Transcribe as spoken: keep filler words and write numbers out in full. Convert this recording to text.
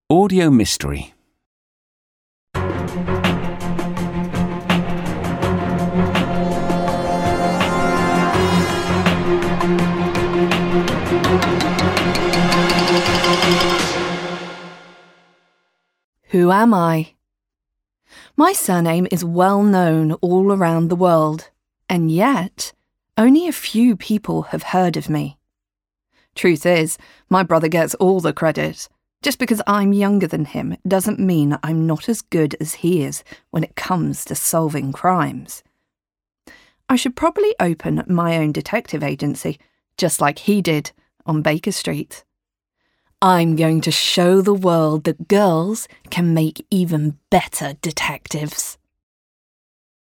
Audio Mystery. Who am I? My surname is well known all around the world, and yet only a few people have heard of me. Truth is, my brother gets all the credit. Just because I'm younger than him doesn't mean I'm not as good as he is when it comes to solving crimes. I should probably open my own detective agency, just like he did on Baker Street. I'm going to show the world that girls can make even better detectives.